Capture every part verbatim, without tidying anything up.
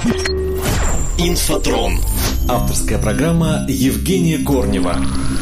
Инфотрон. Авторская программа Евгения Корнева.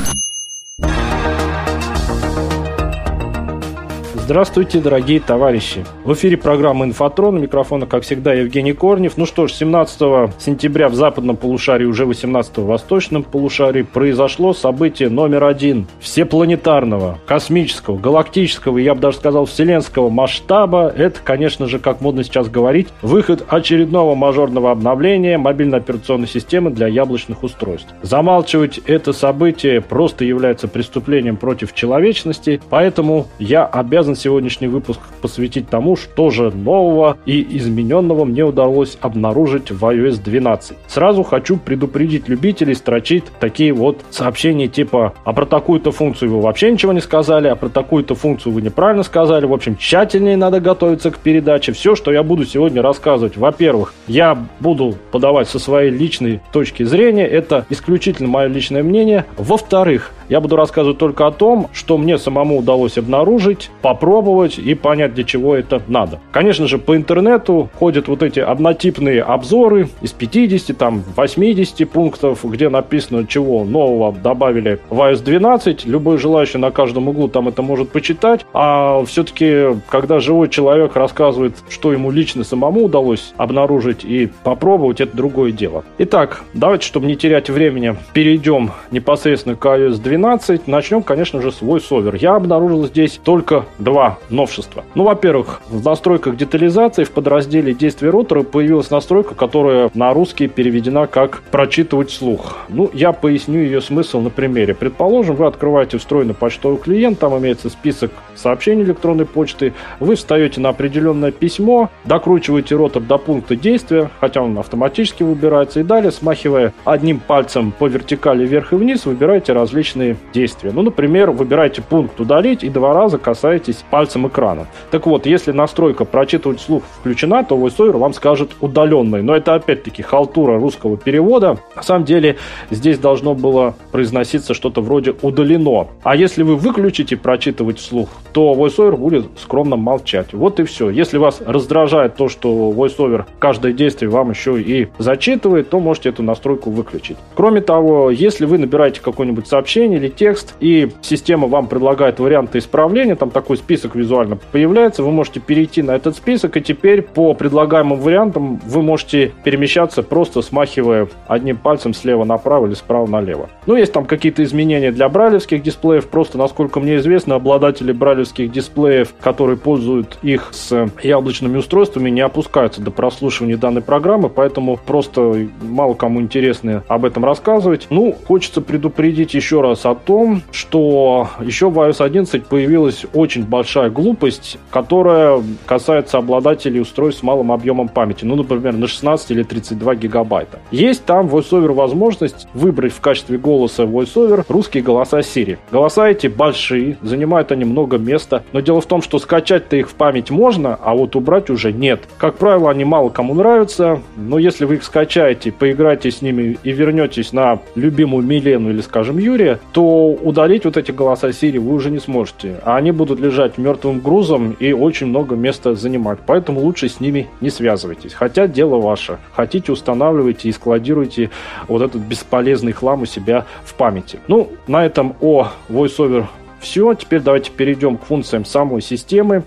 Здравствуйте, дорогие товарищи! В эфире программа «Инфотрон». У микрофона, как всегда, Евгений Корнев. Ну что ж, семнадцатого сентября в западном полушарии, уже восемнадцатого в восточном полушарии произошло событие номер один всепланетарного, космического, галактического, я бы даже сказал, вселенского масштаба. Это, конечно же, как модно сейчас говорить, выход очередного мажорного обновления мобильной операционной системы для яблочных устройств. Замалчивать это событие просто является преступлением против человечности, поэтому я обязан сегодняшний выпуск посвятить тому, что же нового и измененного мне удалось обнаружить в ай о эс двенадцать. Сразу хочу предупредить любителей строчить такие вот сообщения типа: а про такую-то функцию вы вообще ничего не сказали, а про такую-то функцию вы неправильно сказали. В общем, тщательнее надо готовиться к передаче. Все, что я буду сегодня рассказывать, во-первых, я буду подавать со своей личной точки зрения, это исключительно мое личное мнение. Во-вторых, я буду рассказывать только о том, что мне самому удалось обнаружить, попробовать и понять, для чего это надо. Конечно же, по интернету ходят вот эти однотипные обзоры из пятидесяти, там, восьмидесяти пунктов, где написано, чего нового добавили в ай о эс двенадцать. Любой желающий на каждом углу там это может почитать. А все-таки, когда живой человек рассказывает, что ему лично самому удалось обнаружить и попробовать, это другое дело. Итак, давайте, чтобы не терять времени, перейдем непосредственно к ай о эс двенадцать. Начнем, конечно же, с VoiceOver. Я обнаружил здесь только два новшества. Ну, во-первых, в настройках детализации в подразделе действия ротора появилась настройка, которая на русский переведена как «прочитывать вслух». Ну, я поясню ее смысл на примере. Предположим, вы открываете встроенный почтовый клиент, там имеется список сообщений электронной почты, вы встаете на определенное письмо, докручиваете ротор до пункта действия, хотя он автоматически выбирается, и далее, смахивая одним пальцем по вертикали вверх и вниз, выбираете различные действия. Ну, например, выбираете пункт «удалить» и два раза касаетесь пальцем экрана. Так вот, если настройка «прочитывать вслух» включена, то VoiceOver вам скажет «удаленный». Но это опять-таки халтура русского перевода. На самом деле здесь должно было произноситься что-то вроде «удалено». А если вы выключите «прочитывать вслух», то VoiceOver будет скромно молчать. Вот и все. Если вас раздражает то, что VoiceOver каждое действие вам еще и зачитывает, то можете эту настройку выключить. Кроме того, если вы набираете какое-нибудь сообщение или текст, и система вам предлагает варианты исправления, там такой список визуально появляется, вы можете перейти на этот список, и теперь по предлагаемым вариантам вы можете перемещаться, просто смахивая одним пальцем слева направо или справа налево. Ну, есть там какие-то изменения для брайлевских дисплеев, просто, насколько мне известно, обладатели брайлевских дисплеев, которые пользуют их с яблочными устройствами, не опускаются до прослушивания данной программы, поэтому просто мало кому интересно об этом рассказывать. Ну, хочется предупредить еще раз о том, что еще в ай о эс одиннадцать появилась очень большая глупость, которая касается обладателей устройств с малым объемом памяти, ну, например, на шестнадцать или тридцать два гигабайта. Есть там в VoiceOver возможность выбрать в качестве голоса VoiceOver русские голоса Siri. Голоса эти большие, занимают они много места, но дело в том, что скачать-то их в память можно, а вот убрать уже нет. Как правило, они мало кому нравятся, но если вы их скачаете, поиграете с ними и вернетесь на любимую Милену или, скажем, Юрия, то удалить вот эти голоса Siri вы уже не сможете. А они будут лежать мертвым грузом и очень много места занимать. Поэтому лучше с ними не связывайтесь. Хотя дело ваше. Хотите, устанавливайте и складируйте вот этот бесполезный хлам у себя в памяти. Ну, на этом о VoiceOver все. Теперь давайте перейдем к функциям самой системы.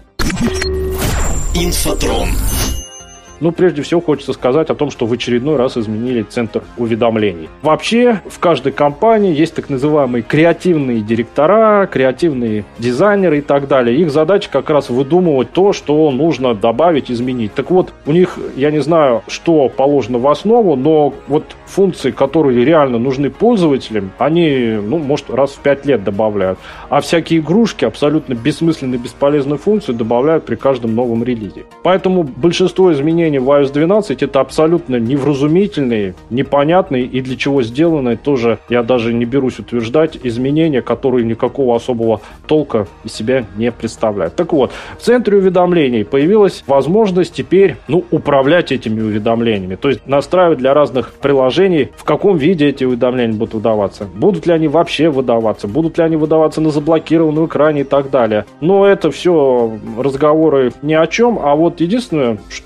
Инфотрон. Ну, прежде всего, хочется сказать о том, что в очередной раз изменили центр уведомлений. Вообще, в каждой компании есть так называемые креативные директора, креативные дизайнеры и так далее. Их задача как раз выдумывать то, что нужно добавить, изменить. Так вот, у них, я не знаю, что положено в основу, но вот функции, которые реально нужны пользователям, они, ну, может, раз в пять лет добавляют. А всякие игрушки, абсолютно бессмысленные, бесполезные функции добавляют при каждом новом релизе. Поэтому большинство изменений в ай о эс двенадцать это абсолютно невразумительные, непонятные и для чего сделанные, тоже я даже не берусь утверждать, изменения, которые никакого особого толка из себя не представляют. Так вот, в центре уведомлений появилась возможность теперь, ну, управлять этими уведомлениями, то есть настраивать для разных приложений, в каком виде эти уведомления будут выдаваться, будут ли они вообще выдаваться, будут ли они выдаваться на заблокированном экране и так далее. Но это все разговоры ни о чем, а вот единственное, что можно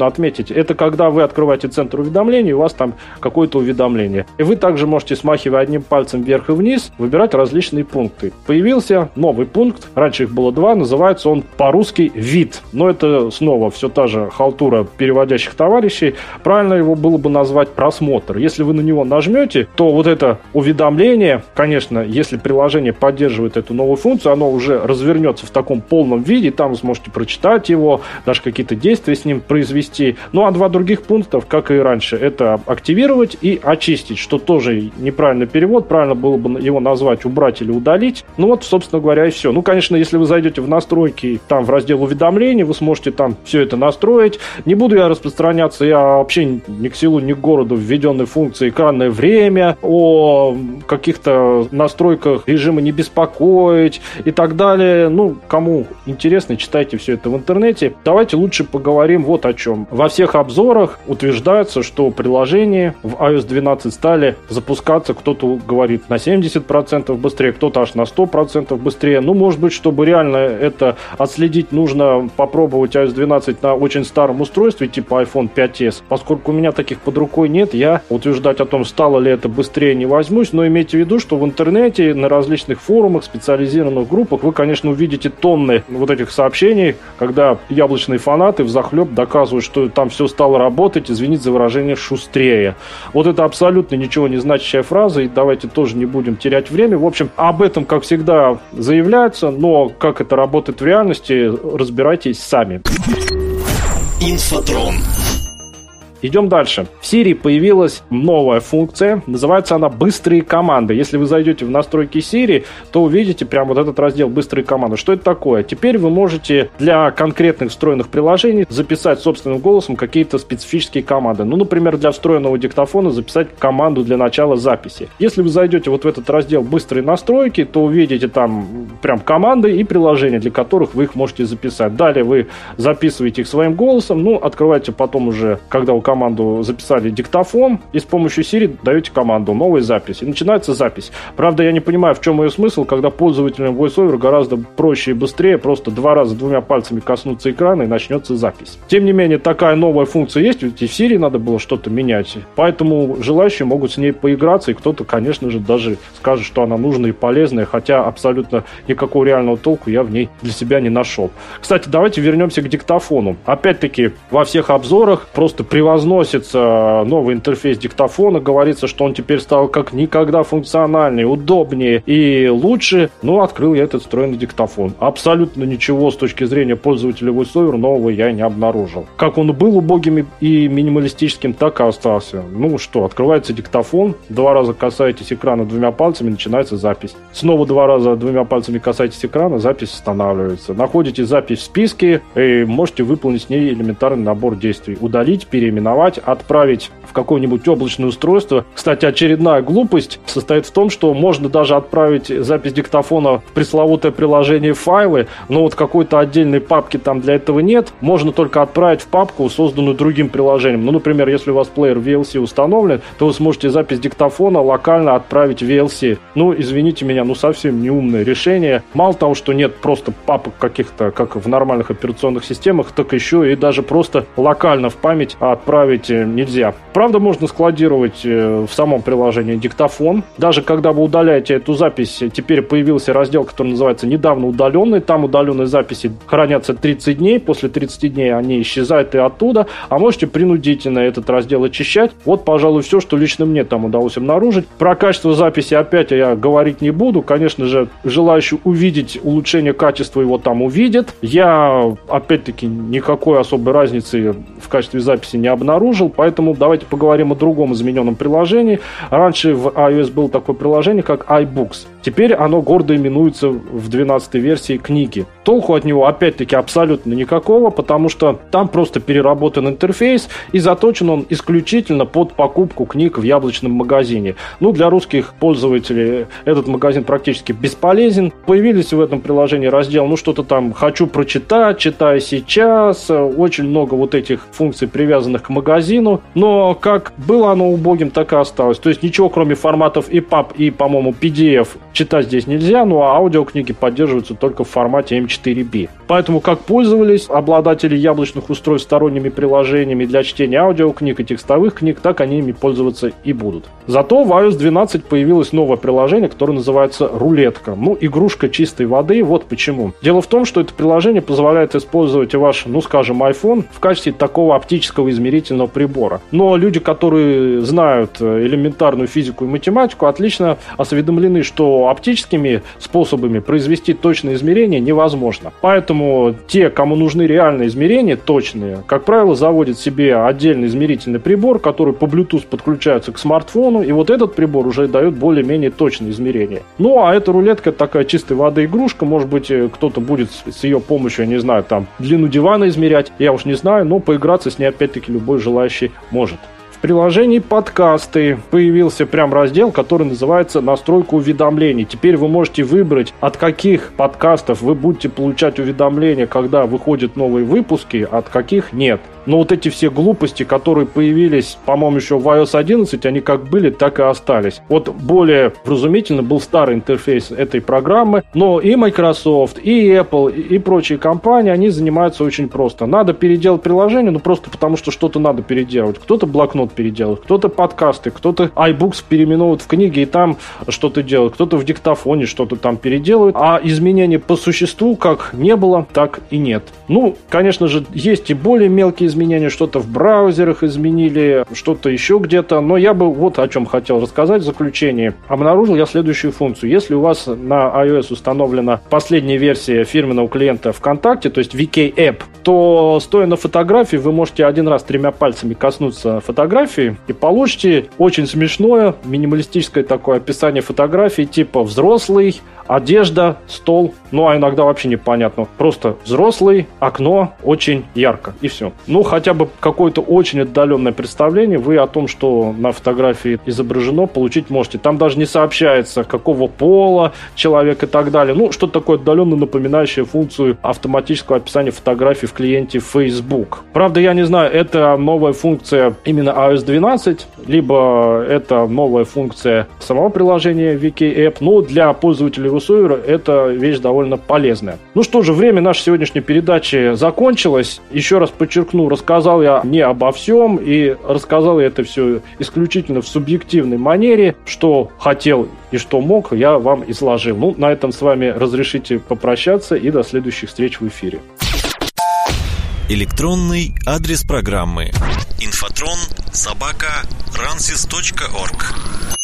нужно отметить, это когда вы открываете центр уведомлений, у вас там какое-то уведомление. И вы также можете, смахивая одним пальцем вверх и вниз, выбирать различные пункты. Появился новый пункт, раньше их было два, называется он по-русски «Вид». Но это снова все та же халтура переводящих товарищей. Правильно его было бы назвать «Просмотр». Если вы на него нажмете, то вот это уведомление, конечно, если приложение поддерживает эту новую функцию, оно уже развернется в таком полном виде, там вы сможете прочитать его, даже какие-то действия с ним произвести. Ну а два других пунктов, как и раньше, это активировать и очистить, что тоже неправильный перевод, правильно было бы его назвать убрать или удалить. Ну вот, собственно говоря, и все. Ну, конечно, если вы зайдете в настройки, там в раздел уведомлений, вы сможете там все это настроить. Не буду я распространяться, я вообще ни к селу, ни к городу введенной функции экранное время, о каких-то настройках режима не беспокоить и так далее. Ну, кому интересно, читайте все это в интернете. Давайте лучше поговорим вот о чем. Во всех обзорах утверждается, что приложения в ай о эс двенадцать стали запускаться, кто-то говорит на семьдесят процентов быстрее, кто-то аж на сто процентов быстрее. Ну, может быть, чтобы реально это отследить, нужно попробовать ай о эс двенадцать на очень старом устройстве, типа айфон пять эс. Поскольку у меня таких под рукой нет, я утверждать о том, стало ли это быстрее, не возьмусь, но имейте в виду, что в интернете, на различных форумах, специализированных группах вы, конечно, увидите тонны вот этих сообщений, когда яблочные фанаты взахлеб доказывают, что там все стало работать, извините за выражение, шустрее. Вот это абсолютно ничего не значащая фраза, и давайте тоже не будем терять время. В общем, об этом, как всегда, заявляется, но как это работает в реальности, разбирайтесь сами. Инфотрон. Идем дальше. В Siri появилась новая функция, называется она «Быстрые команды». Если вы зайдете в настройки Siri, то увидите прямо вот этот раздел «Быстрые команды». Что это такое? Теперь вы можете для конкретных встроенных приложений записать собственным голосом какие-то специфические команды. Ну, например, для встроенного диктофона записать команду для начала записи. Если вы зайдете вот в этот раздел «Быстрые настройки», то увидите там прям команды и приложения, для которых вы их можете записать. Далее вы записываете их своим голосом, ну, открываете потом уже, когда у команду записали диктофон, и с помощью Siri даете команду «Новая запись». И начинается запись. Правда, я не понимаю, в чем ее смысл, когда пользователям VoiceOver гораздо проще и быстрее просто два раза двумя пальцами коснуться экрана и начнется запись. Тем не менее, такая новая функция есть, ведь и в Siri надо было что-то менять. Поэтому желающие могут с ней поиграться, и кто-то, конечно же, даже скажет, что она нужная и полезная, хотя абсолютно никакого реального толку я в ней для себя не нашел. Кстати, давайте вернемся к диктофону. Опять-таки, во всех обзорах просто превозносится новый интерфейс диктофона, говорится, что он теперь стал как никогда функциональнее, удобнее и лучше. Но открыл я этот встроенный диктофон. Абсолютно ничего с точки зрения пользователя VoiceOver нового я не обнаружил. Как он был убогим и минималистическим, так и остался. Ну что, открывается диктофон, два раза касаетесь экрана двумя пальцами, начинается запись. Снова два раза двумя пальцами касаетесь экрана, запись останавливается. Находите запись в списке и можете выполнить с ней элементарный набор действий. Удалить, переименовать, отправить в какое-нибудь облачное устройство. Кстати, очередная глупость состоит в том, что можно даже отправить запись диктофона в пресловутое приложение файлы, но вот какой-то отдельной папки там для этого нет. Можно только отправить в папку, созданную другим приложением. Ну, например, если у вас плеер ви эл си установлен, то вы сможете запись диктофона локально отправить в ви эл си. Ну, извините меня, ну совсем неумное решение. Мало того, что нет просто папок каких-то, как в нормальных операционных системах, так еще и даже просто локально в память отправить нельзя. Правда, можно складировать в самом приложении диктофон. Даже когда вы удаляете эту запись, теперь появился раздел, который называется «Недавно удаленный». Там удаленные записи хранятся тридцать дней. После тридцати дней они исчезают и оттуда. А можете принудительно этот раздел очищать. Вот, пожалуй, все, что лично мне там удалось обнаружить. Про качество записи опять я говорить не буду. Конечно же, желающий увидеть улучшение качества его там увидит. Я, опять-таки, никакой особой разницы в качестве записи не обнаружил. Поэтому давайте поговорим о другом измененном приложении. Раньше в iOS было такое приложение, как iBooks. Теперь оно гордо именуется в двенадцатой версии «Книги». Толку от него, опять-таки, абсолютно никакого, потому что там просто переработан интерфейс и заточен он исключительно под покупку книг в яблочном магазине. Ну, для русских пользователей этот магазин практически бесполезен. Появились в этом приложении раздел, ну, что-то там «Хочу прочитать», «Читай сейчас». Очень много вот этих функций, привязанных к магазину. Но как было оно убогим, так и осталось. То есть ничего, кроме форматов и паб, и, по-моему, пи ди эф читать здесь нельзя, ну а аудиокниги поддерживаются только в формате эм четыре би. Поэтому как пользовались обладатели яблочных устройств сторонними приложениями для чтения аудиокниг и текстовых книг, так они ими пользоваться и будут. Зато в ай о эс двенадцать появилось новое приложение, которое называется «Рулетка». Ну, игрушка чистой воды. Вот почему. Дело в том, что это приложение позволяет использовать ваш, ну, скажем, iPhone в качестве такого оптического измерительного прибора. Но люди, которые знают элементарную физику и математику, отлично осведомлены, что оптическими способами произвести точное измерение невозможно. Поэтому те, кому нужны реальные измерения, точные, как правило, заводят себе отдельный измерительный прибор, который по Bluetooth подключается к смартфону, и вот этот прибор уже дает более-менее точные измерения. Ну, а эта рулетка — такая чистой воды игрушка. Может быть, кто-то будет с ее помощью, я не знаю, там, длину дивана измерять, я уж не знаю, но поиграться с ней, опять-таки, любой желающий может. В приложении «Подкасты» появился прям раздел, который называется «Настройка уведомлений». Теперь вы можете выбрать, от каких подкастов вы будете получать уведомления, когда выходят новые выпуски, от каких нет. Но вот эти все глупости, которые появились, по-моему, еще в ай о эс одиннадцать, они как были, так и остались. Вот более вразумительно был старый интерфейс этой программы, но и Microsoft, и Apple, и прочие компании, они занимаются очень просто. Надо переделать приложение, ну просто потому, что что-то надо переделать. Кто-то блокнот переделает, кто-то подкасты, кто-то iBooks переименует в книги и там что-то делает, кто-то в диктофоне что-то там переделывает, а изменений по существу как не было, так и нет. Ну, конечно же, есть и более мелкие изменения, что-то в браузерах изменили, что-то еще где-то, но я бы вот о чем хотел рассказать в заключении. Обнаружил я следующую функцию. Если у вас на iOS установлена последняя версия фирменного клиента ВКонтакте, то есть ви кей App, то, стоя на фотографии, вы можете один раз тремя пальцами коснуться фотографии и получите очень смешное минималистическое такое описание фотографии, типа взрослый, одежда, стол, ну а иногда вообще непонятно. Просто взрослый, окно, очень ярко, и все. Ну, хотя бы какое-то очень отдаленное представление вы о том, что на фотографии изображено, получить можете. Там даже не сообщается, какого пола человек и так далее. Ну, что-то такое отдаленно напоминающее функцию автоматического описания фотографий в клиенте Facebook. Правда, я не знаю, это новая функция именно ай о эс двенадцать, либо это новая функция самого приложения ви кей App, но для пользователей русовера это вещь довольно полезная. Ну что же, время нашей сегодняшней передачи закончилось. Еще раз подчеркну, рассказал я не обо всем, и рассказал я это все исключительно в субъективной манере. Что хотел и что мог, я вам изложил. Ну, на этом с вами разрешите попрощаться, и до следующих встреч в эфире. Электронный адрес программы: инфотрон собака рансис точка орг.